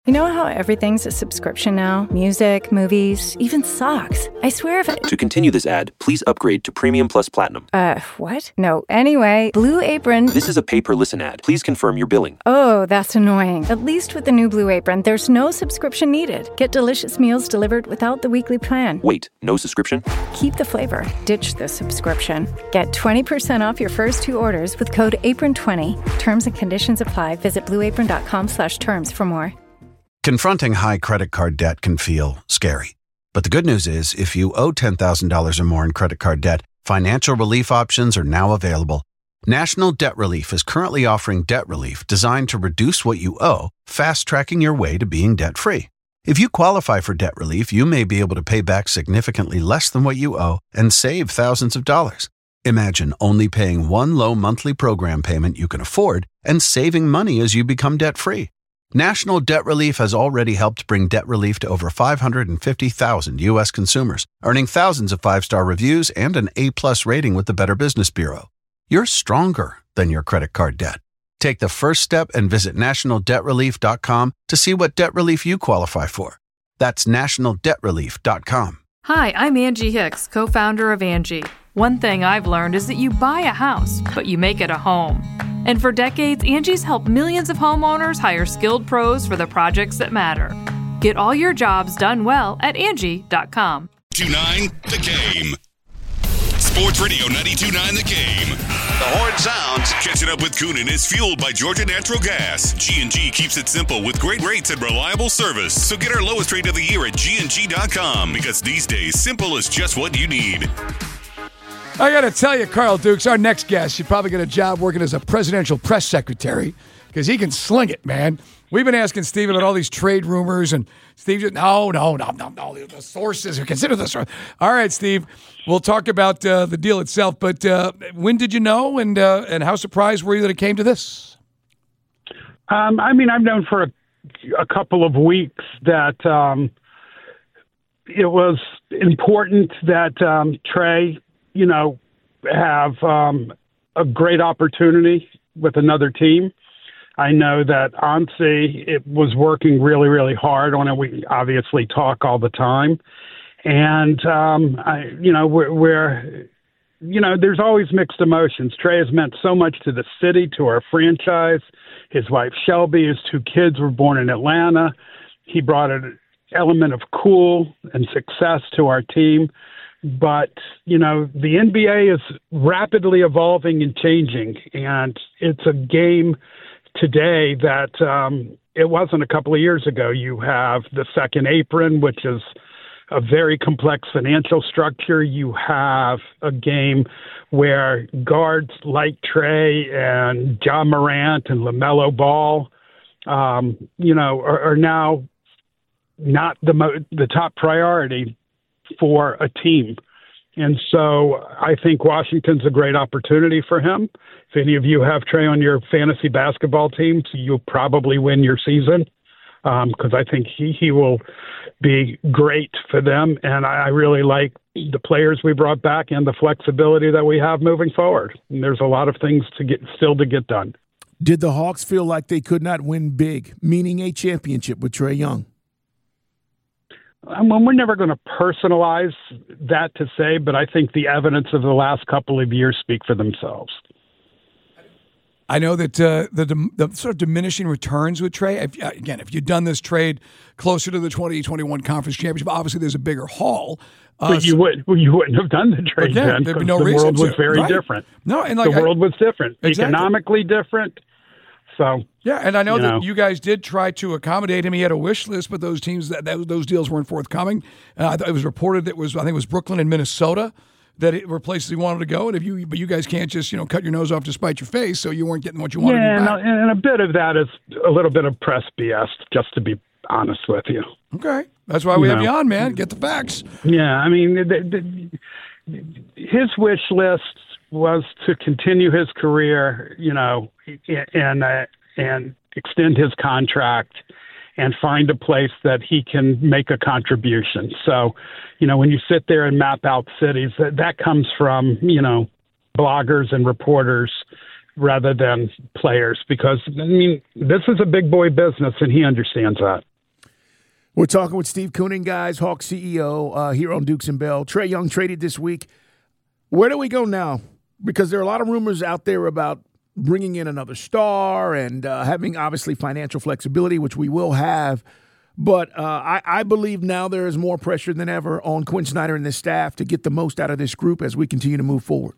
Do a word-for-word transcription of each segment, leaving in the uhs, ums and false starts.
You know how everything's a subscription now? Music, movies, even socks. I swear if it... To continue this ad, please upgrade to Premium Plus Platinum. Uh, what? No. Anyway, Blue Apron... This is a pay-per-listen ad. Please confirm your billing. Oh, that's annoying. At least with the new Blue Apron, there's no subscription needed. Get delicious meals delivered without the weekly plan. Wait, no subscription? Keep the flavor. Ditch the subscription. Get twenty percent off your first two orders with code apron twenty. Terms and conditions apply. Visit blueapron.com slash terms for more. Confronting high credit card debt can feel scary. But the good news is, if you owe ten thousand dollars or more in credit card debt, financial relief options are now available. National Debt Relief is currently offering debt relief designed to reduce what you owe, fast-tracking your way to being debt-free. If you qualify for debt relief, you may be able to pay back significantly less than what you owe and save thousands of dollars. Imagine only paying one low monthly program payment you can afford and saving money as you become debt-free. National Debt Relief has already helped bring debt relief to over five hundred fifty thousand U S consumers, earning thousands of five-star reviews and an A-plus rating with the Better Business Bureau. You're stronger than your credit card debt. Take the first step and visit national debt relief dot com to see what debt relief you qualify for. That's national debt relief dot com. Hi, I'm Angie Hicks, co-founder of Angie. One thing I've learned is that you buy a house, but you make it a home. And for decades, Angie's helped millions of homeowners hire skilled pros for the projects that matter. Get all your jobs done well at Angie dot com. ninety-two point nine The Game. Sports Radio ninety-two point nine The Game. The horn sounds. Catching up with Coonan is fueled by Georgia Natural Gas. G and G keeps it simple with great rates and reliable service. So get our lowest rate of the year at G and G dot com, because these days, simple is just what you need. I got to tell you, Carl Dukes, our next guest, should probably get a job working as a presidential press secretary because he can sling it, man. We've been asking Steve about all these trade rumors, and Steve just, no, no, no, no, no, the sources, consider the source. All right, Steve, we'll talk about uh, the deal itself, but uh, when did you know, and uh, and how surprised were you that it came to this? Um, I mean, I've known for a, a couple of weeks that um, it was important that um, Trey, you know, have um, a great opportunity with another team. I know that Ansi it was working really, really hard on it. We obviously talk all the time. And, um, I, you know, we're, we're, you know, there's always mixed emotions. Trey has meant so much to the city, to our franchise. His wife, Shelby, his two kids were born in Atlanta. He brought an element of cool and success to our team. But, you know, the N B A is rapidly evolving and changing, and it's a game today that um, it wasn't a couple of years ago. You have the second apron, which is a very complex financial structure. You have a game where guards like Trey and Ja Morant and LaMelo Ball, um, you know, are, are now not the mo- the top priority for a team. And so I think Washington's a great opportunity for him. If any of you have Trey on your fantasy basketball team, you'll probably win your season because um, I think he, he will be great for them. And I, I really like the players we brought back and the flexibility that we have moving forward. And there's a lot of things to get still to get done. Did the Hawks feel like they could not win big, meaning a championship with Trey Young? I mean, we're never going to personalize that to say, but I think the evidence of the last couple of years speak for themselves. I know that uh, the, the sort of diminishing returns with Trey, if, again, if you'd done this trade closer to the twenty twenty-one conference championship, obviously there's a bigger haul. Uh, but you, would, you wouldn't have done the trade again, then there'd be because no the reason world was to. very Right. different. No, and like the world I, was different, exactly. economically different. So yeah, and I know you that know. you guys did try to accommodate him. He had a wish list, but those teams that, that those deals weren't forthcoming. Uh, it was reported that it was I think it was Brooklyn and Minnesota that it were places he wanted to go. And if you but you guys can't just you know cut your nose off to spite your face, so you weren't getting what you wanted. Yeah, to and, and a bit of that is a little bit of press B S, just to be honest with you. Okay, that's why we you have know. you on, man. Get the facts. Yeah, I mean, the, the, his wish list was to continue his career, you know, and uh, and extend his contract and find a place that he can make a contribution. So, you know, when you sit there and map out cities, that, that comes from, you know, bloggers and reporters rather than players, because, I mean, this is a big boy business and he understands that. We're talking with Steve Koonin, guys, Hawks C E O uh, here on Dukes and Bell. Trae Young traded this week. Where do we go now? Because there are a lot of rumors out there about bringing in another star and uh, having, obviously, financial flexibility, which we will have. But uh, I, I believe now there is more pressure than ever on Quinn Snyder and his staff to get the most out of this group as we continue to move forward.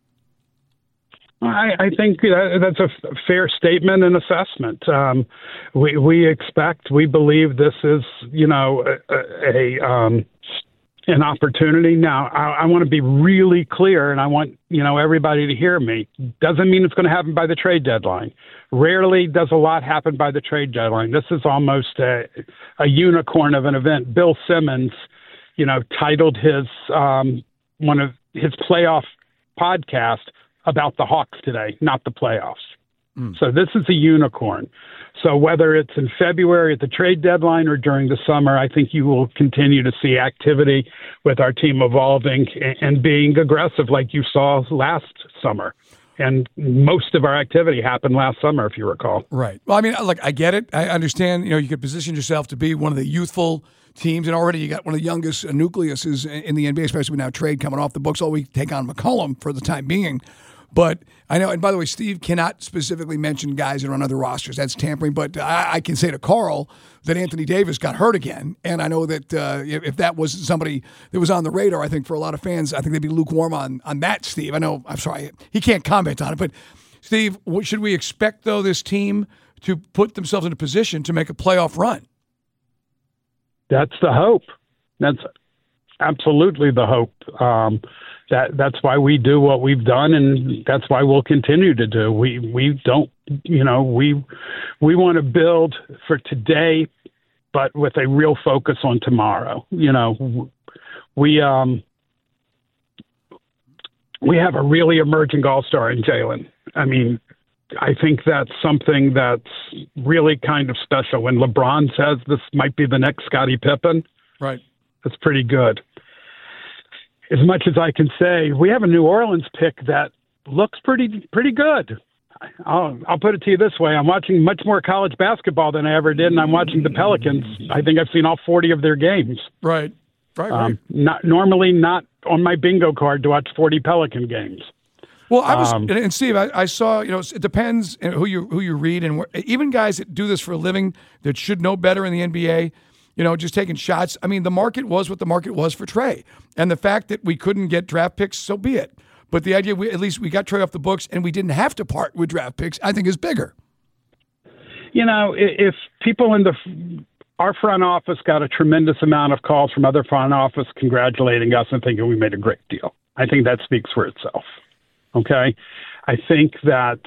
I, I think that, that's a fair statement and assessment. Um, we, we expect, we believe this is, you know, a, a um, an opportunity. Now, I, I want to be really clear, and I want, you know, everybody to hear me. Doesn't mean it's going to happen by the trade deadline. Rarely does a lot happen by the trade deadline. This is almost a, a unicorn of an event. Bill Simmons, you know, titled his um, one of his playoff podcast about the Hawks today, not the playoffs. Mm. So this is a unicorn. So whether it's in February at the trade deadline or during the summer, I think you will continue to see activity with our team evolving and being aggressive like you saw last summer. And most of our activity happened last summer, if you recall. Right. Well, I mean, look, I get it. I understand, you know, you could position yourself to be one of the youthful teams, and already you got one of the youngest nucleuses in the N B A, especially with now trade coming off the books. All we take on McCollum for the time being. But I know, and by the way, Steve cannot specifically mention guys that are on other rosters. That's tampering. But I, I can say to Carl that Anthony Davis got hurt again. And I know that uh, if that was somebody that was on the radar, I think for a lot of fans, I think they'd be lukewarm on, on that, Steve. I know, I'm sorry, he can't comment on it. But, Steve, what should we expect, though, this team to put themselves in a position to make a playoff run? That's the hope. That's absolutely the hope. Um That that's why we do what we've done, and that's why we'll continue to do. We we don't, you know, we we want to build for today, but with a real focus on tomorrow. You know, we um we have a really emerging all-star in Jalen. I mean, I think that's something that's really kind of special. When LeBron says this might be the next Scottie Pippen, right? That's pretty good. As much as I can say, we have a New Orleans pick that looks pretty pretty good. I'll, I'll put it to you this way. I'm watching much more college basketball than I ever did, and I'm watching the Pelicans. I think I've seen all forty of their games. Right, right, right. Um, not normally not on my bingo card to watch forty Pelican games. Well, I was, Um, and Steve, I, I saw, you know, it depends who you who you read, and where, even guys that do this for a living that should know better in the N B A, you know, just taking shots. I mean, the market was what the market was for Trae. And the fact that we couldn't get draft picks, so be it. But the idea, we, at least we got Trae off the books and we didn't have to part with draft picks, I think is bigger. You know, if people in the our front office got a tremendous amount of calls from other front office congratulating us and thinking we made a great deal, I think that speaks for itself. Okay? I think that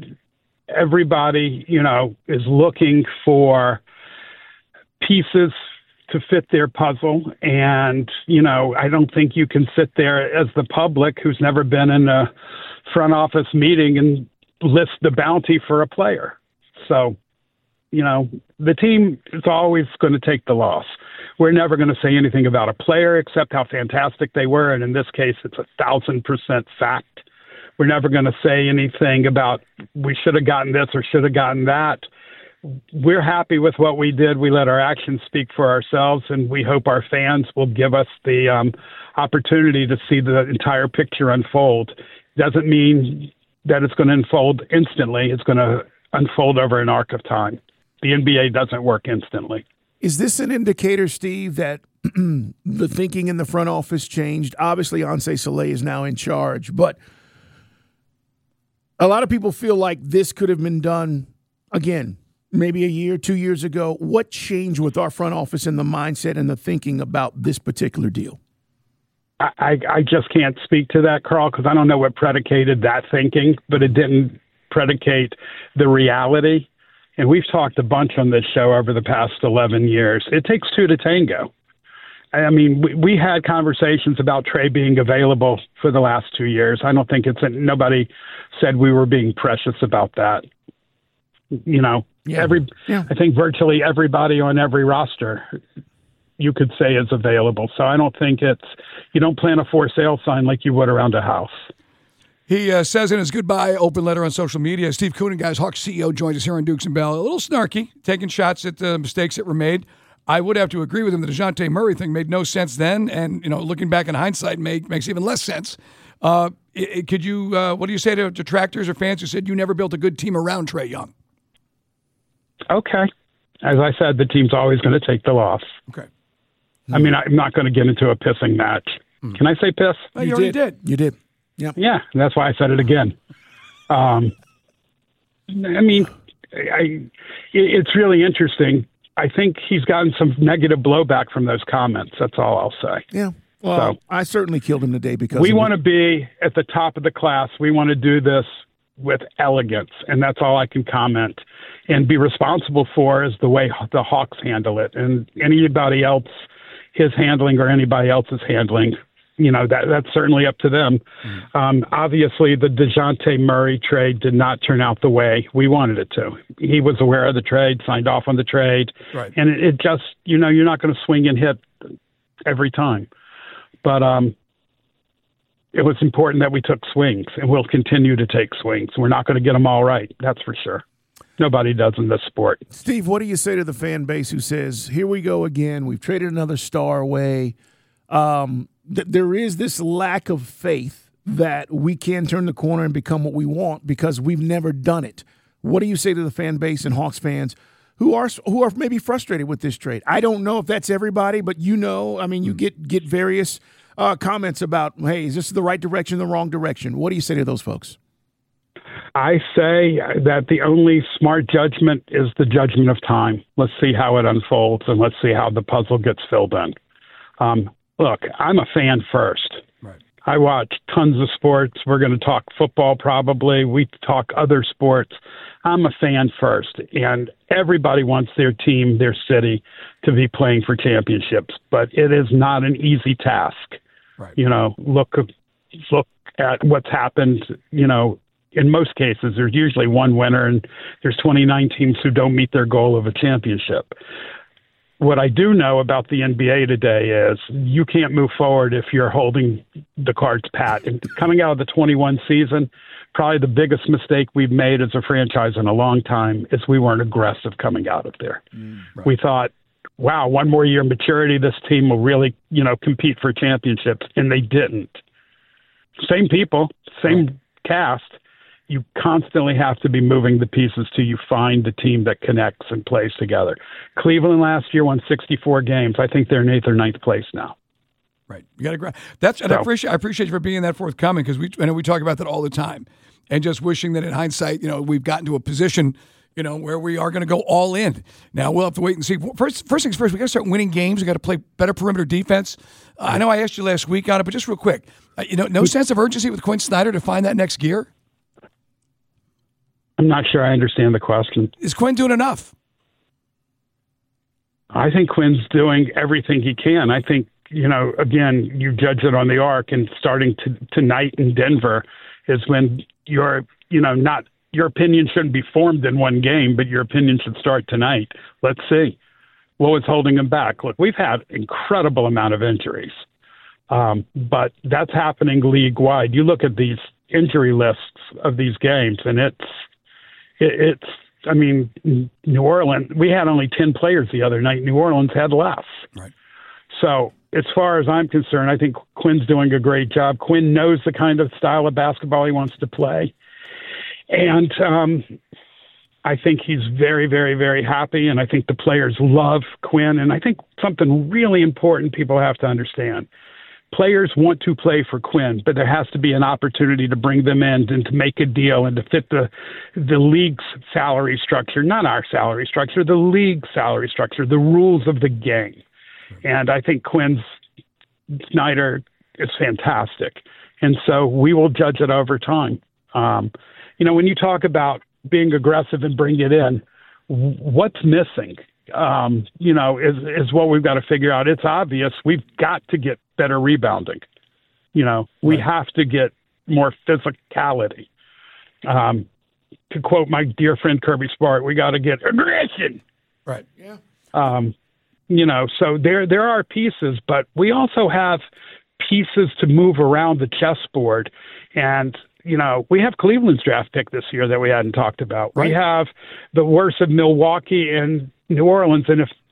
everybody, you know, is looking for pieces to fit their puzzle. And, you know, I don't think you can sit there as the public who's never been in a front office meeting and list the bounty for a player. So, you know, the team is always going to take the loss. We're never going to say anything about a player except how fantastic they were. And in this case, it's a thousand percent fact. We're never going to say anything about we should have gotten this or should have gotten that. We're happy with what we did. We let our actions speak for ourselves, and we hope our fans will give us the um, opportunity to see the entire picture unfold. Doesn't mean that it's going to unfold instantly. It's going to unfold over an arc of time. The N B A doesn't work instantly. Is this an indicator, Steve, that the thinking in the front office changed? Obviously, Ansé Soleil is now in charge, but a lot of people feel like this could have been done, again, maybe a year, two years ago. What changed with our front office and the mindset and the thinking about this particular deal? I, I just can't speak to that, Carl, because I don't know what predicated that thinking, but it didn't predicate the reality. And we've talked a bunch on this show over the past eleven years. It takes two to tango. I mean, we, we had conversations about Trae being available for the last two years. I don't think it's – nobody said we were being precious about that. You know, yeah. every yeah. I think virtually everybody on every roster you could say is available. So I don't think it's – you don't plant a for sale sign like you would around a house. He uh, says in his goodbye open letter on social media, Steve Koonin, guys, Hawks C E O, joins us here on Dukes and Bell. A little snarky, taking shots at the mistakes that were made. I would have to agree with him. The DeJounte Murray thing made no sense then, and you know, looking back in hindsight, make, makes even less sense. Uh, it, it, could you? Uh, what do you say to detractors or fans who said you never built a good team around Trae Young? Okay, as I said, the team's always going to take the loss. Okay. I mean, I'm not going to get into a pissing match. Mm. Can I say piss? Oh, you, you already did. did. You did. Yeah. Yeah, that's why I said it again. Um, I mean, I, it's really interesting. I think he's gotten some negative blowback from those comments. That's all I'll say. Yeah. Well, so, I certainly killed him today because we want to be at the top of the class. We want to do this with elegance, and that's all I can comment and be responsible for is the way the Hawks handle it. And anybody else, his handling or anybody else's handling, you know, that that's certainly up to them. Mm-hmm. Um, obviously, the DeJounte Murray trade did not turn out the way we wanted it to. He was aware of the trade, signed off on the trade, right. and it, it just, you know, you're not going to swing and hit every time. But um, it was important that we took swings, and we'll continue to take swings. We're not going to get them all right, that's for sure. Nobody does in this sport. Steve, what do you say to the fan base who says, here we go again, we've traded another star away? Um, th- there is this lack of faith that we can turn the corner and become what we want because we've never done it. What do you say to the fan base and Hawks fans who are who are maybe frustrated with this trade? I don't know if that's everybody, but you know, I mean, you get, get various uh, comments about, hey, is this the right direction, the wrong direction? What do you say to those folks? I say that the only smart judgment is the judgment of time. Let's see how it unfolds, and let's see how the puzzle gets filled in. Um, look, I'm a fan first. Right. I watch tons of sports. We're going to talk football probably. We talk other sports. I'm a fan first, and everybody wants their team, their city, to be playing for championships. But it is not an easy task. Right. You know, look, look at what's happened, you know, in most cases, there's usually one winner, and there's twenty-nine teams who don't meet their goal of a championship. What I do know about the N B A today is you can't move forward if you're holding the cards pat. And coming out of the twenty-one season, probably the biggest mistake we've made as a franchise in a long time is we weren't aggressive coming out of there. Mm, right. We thought, wow, one more year of maturity, this team will really, you know, compete for championships, and they didn't. Same people, same right. cast. You constantly have to be moving the pieces till you find the team that connects and plays together. Cleveland last year won sixty-four games. I think they're in eighth or ninth place now. Right. You got to grab. That's and so, I appreciate I appreciate you for being that forthcoming because we I know we talk about that all the time, and just wishing that in hindsight, you know, we've gotten to a position, you know, where we are going to go all in. Now we'll have to wait and see. First, first things first, we got to start winning games. We got to play better perimeter defense. Uh, I know I asked you last week on it, but just real quick, uh, you know, no sense of urgency with Quinn Snyder to find that next gear. I'm not sure I understand the question. Is Quinn doing enough? I think Quinn's doing everything he can. I think, you know, again, you judge it on the arc, and starting to, tonight in Denver is when your, you know, not your opinion shouldn't be formed in one game, but your opinion should start tonight. Let's see what was holding him back. Look, we've had incredible amount of injuries, um, but that's happening league wide. You look at these injury lists of these games, and it's, It's, I mean, New Orleans, we had only ten players the other night. New Orleans had less. Right. So as far as I'm concerned, I think Quinn's doing a great job. Quinn knows the kind of style of basketball he wants to play. And um, I think he's very, very, very happy. And I think the players love Quinn. And I think something really important people have to understand. Players want to play for Quinn, but there has to be an opportunity to bring them in and to make a deal and to fit the the league's salary structure, not our salary structure, the league's salary structure, the rules of the game. And I think Quinn's Snyder is fantastic. And so we will judge it over time. Um, you know, when you talk about being aggressive and bring it in, what's missing? Um, you know, is, is what we've got to figure out. It's obvious we've got to get better rebounding. You know, we right. have to get more physicality. Um, to quote my dear friend Kirby Smart, we got to get aggression. Right. Yeah. Um, you know, so there there are pieces, but we also have pieces to move around the chessboard. And you know, we have Cleveland's draft pick this year that we hadn't talked about. Right. We have the worst of Milwaukee and New Orleans, and if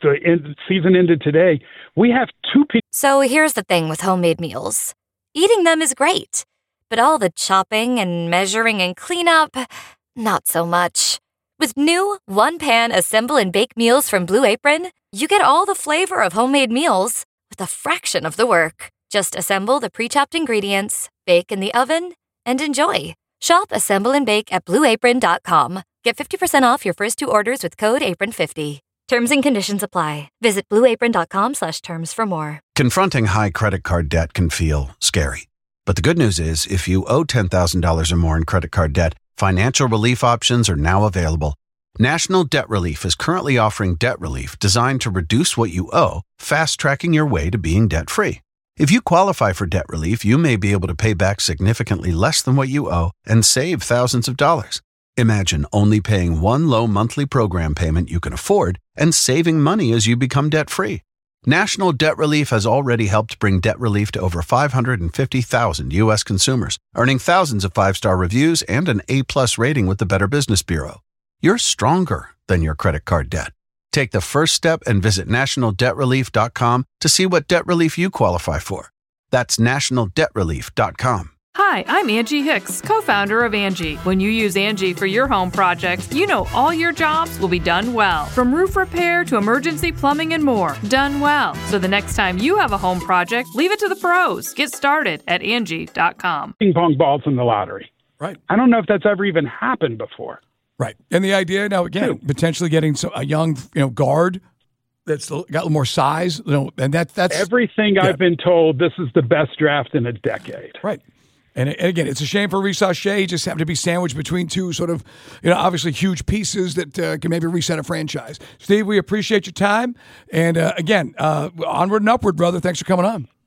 the end, season ended today. We have two people. So here's the thing with homemade meals. Eating them is great, but all the chopping and measuring and cleanup, not so much. With new one-pan assemble and bake meals from Blue Apron, you get all the flavor of homemade meals with a fraction of the work. Just assemble the pre-chopped ingredients, bake in the oven, and enjoy. Shop, assemble, and bake at blue apron dot com. Get fifty percent off your first two orders with code apron fifty. Terms and conditions apply. Visit blue apron dot com slash terms for more. Confronting high credit card debt can feel scary. But the good news is, if you owe ten thousand dollars or more in credit card debt, financial relief options are now available. National Debt Relief is currently offering debt relief designed to reduce what you owe, fast-tracking your way to being debt-free. If you qualify for debt relief, you may be able to pay back significantly less than what you owe and save thousands of dollars. Imagine only paying one low monthly program payment you can afford and saving money as you become debt-free. National Debt Relief has already helped bring debt relief to over five hundred fifty thousand U S consumers, earning thousands of five-star reviews and an A-plus rating with the Better Business Bureau. You're stronger than your credit card debt. Take the first step and visit national debt relief dot com to see what debt relief you qualify for. That's national debt relief dot com. Hi, I'm Angie Hicks, co-founder of Angie. When you use Angie for your home projects, you know all your jobs will be done well. From roof repair to emergency plumbing and more, done well. So the next time you have a home project, leave it to the pros. Get started at angie dot com. Ping pong balls in the lottery. Right. I don't know if that's ever even happened before. Right. And the idea now, again, Two. potentially getting some, a young you know, guard that's got a little more size. You know, and that, that's everything yeah. I've been told. This is the best draft in a decade. Right. And, and again, it's a shame for Rhys Sachet. He just happened to be sandwiched between two sort of, you know, obviously huge pieces that uh, can maybe reset a franchise. Steve, we appreciate your time. And uh, again, uh, onward and upward, brother. Thanks for coming on.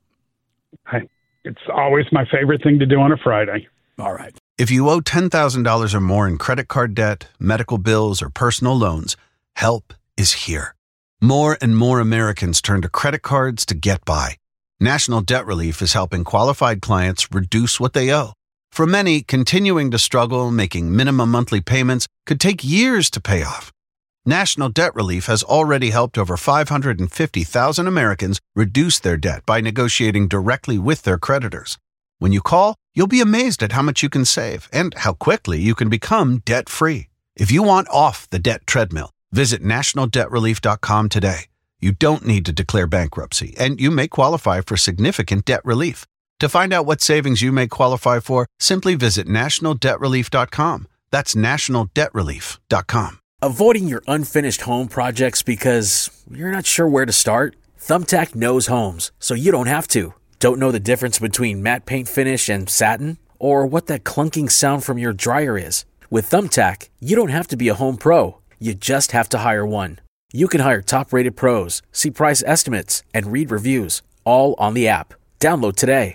I, it's always my favorite thing to do on a Friday. All right. If you owe ten thousand dollars or more in credit card debt, medical bills, or personal loans, help is here. More and more Americans turn to credit cards to get by. National Debt Relief is helping qualified clients reduce what they owe. For many, continuing to struggle making minimum monthly payments could take years to pay off. National Debt Relief has already helped over five hundred fifty thousand Americans reduce their debt by negotiating directly with their creditors. When you call, you'll be amazed at how much you can save and how quickly you can become debt-free. If you want off the debt treadmill, visit national debt relief dot com today. You don't need to declare bankruptcy, and you may qualify for significant debt relief. To find out what savings you may qualify for, simply visit national debt relief dot com. That's national debt relief dot com. Avoiding your unfinished home projects because you're not sure where to start? Thumbtack knows homes, so you don't have to. Don't know the difference between matte paint finish and satin? Or what that clunking sound from your dryer is? With Thumbtack, you don't have to be a home pro. You just have to hire one. You can hire top-rated pros, see price estimates, and read reviews, all on the app. Download today.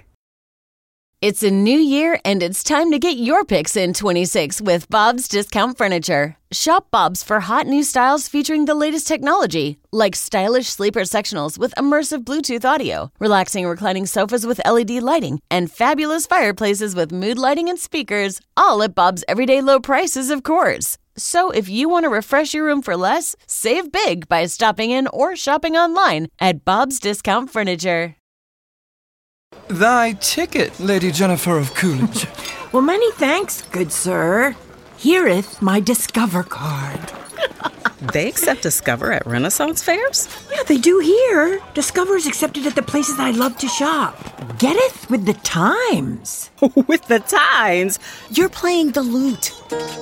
It's a new year, and it's time to get your picks in twenty-six with Bob's Discount Furniture. Shop Bob's for hot new styles featuring the latest technology, like stylish sleeper sectionals with immersive Bluetooth audio, relaxing reclining sofas with L E D lighting, and fabulous fireplaces with mood lighting and speakers, all at Bob's everyday low prices, of course. So if you want to refresh your room for less, save big by stopping in or shopping online at Bob's Discount Furniture. Thy ticket, Lady Jennifer of Coolidge. Well, many thanks, good sir. Hereeth my Discover card. They accept Discover at Renaissance fairs? Yeah, they do here. Discover is accepted at the places I love to shop. Getteth with the times. With the times? You're playing the lute.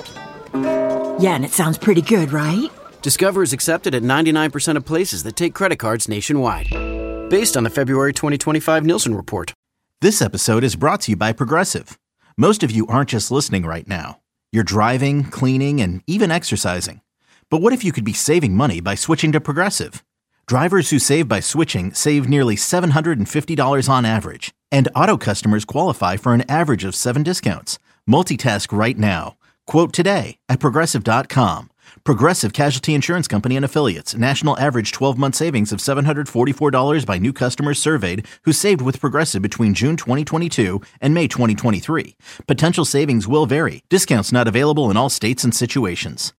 Yeah, and it sounds pretty good, right? Discover is accepted at ninety-nine percent of places that take credit cards nationwide. Based on the February twenty twenty-five Nielsen report. This episode is brought to you by Progressive. Most of you aren't just listening right now. You're driving, cleaning, and even exercising. But what if you could be saving money by switching to Progressive? Drivers who save by switching save nearly seven hundred fifty dollars on average. And auto customers qualify for an average of seven discounts. Multitask right now. Quote today at Progressive dot com. Progressive Casualty Insurance Company and Affiliates. National average twelve-month savings of seven hundred forty-four dollars by new customers surveyed who saved with Progressive between June twenty twenty-two and May twenty twenty-three. Potential savings will vary. Discounts not available in all states and situations.